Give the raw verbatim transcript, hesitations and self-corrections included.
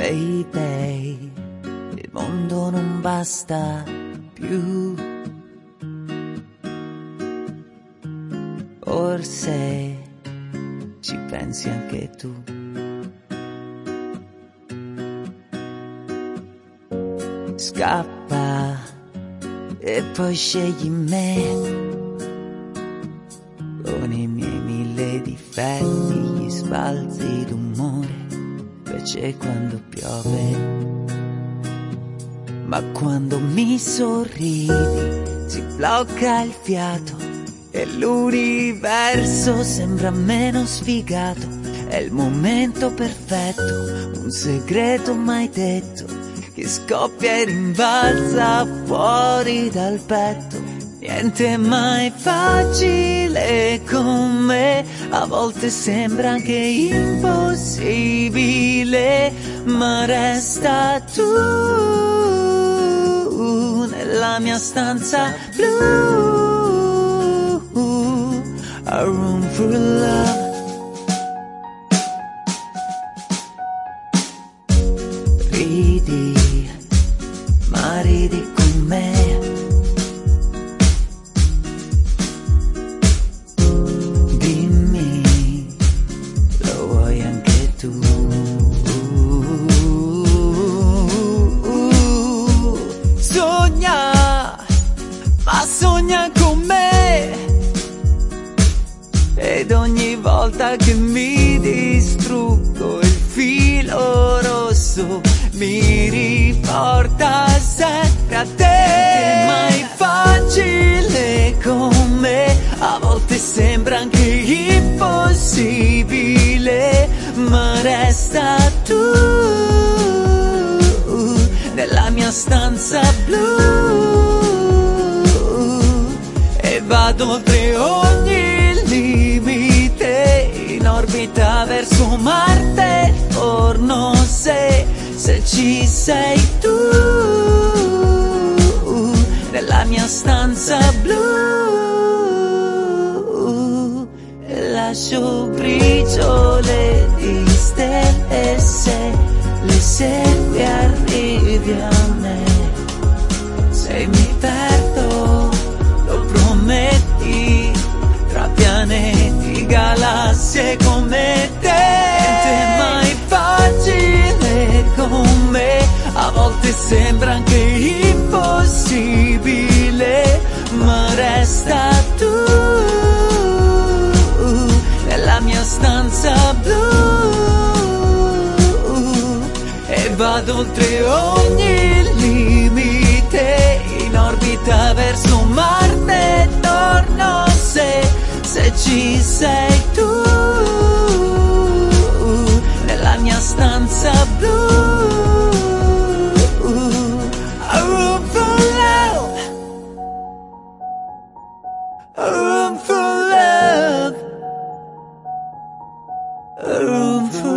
Baby, il mondo non basta più. Forse ci pensi anche tu. Scappa e poi scegli me. Con i miei mille difetti, gli sbalzi d'umore, specie quando piove. Ma quando mi sorridi si blocca il fiato e l'universo sembra meno sfigato. È il momento perfetto, un segreto mai detto che scoppia e rimbalza fuori dal petto. Niente è mai facile con me, a volte sembra anche impossibile, ma resta tu nella mia stanza blu, a room for love. Ridi, ma ridi con me. Dimmi, lo vuoi anche tu? Sogna, ma sogna con me. Ed ogni volta che mi distruggo il filo rosso mi riporta sempre a te. È mai facile con me, a volte sembra anche impossibile, ma resta tu nella mia stanza blu. E vado oltre ogni limite, in orbita verso Marte, torno se se ci sei tu nella mia stanza blu. E lascio briciole di stelle se le segui arrivi a me. Se mi perdo, lo prometti, tra pianeti, galassie come te. Niente mai facile con me, a volte sembra anche impossibile, ma resta tu nella mia stanza blu. E vado oltre ogni limite, in orbita verso Marte, torno se se ci sei tu nella mia stanza blu. A room for love, a room for love, a room for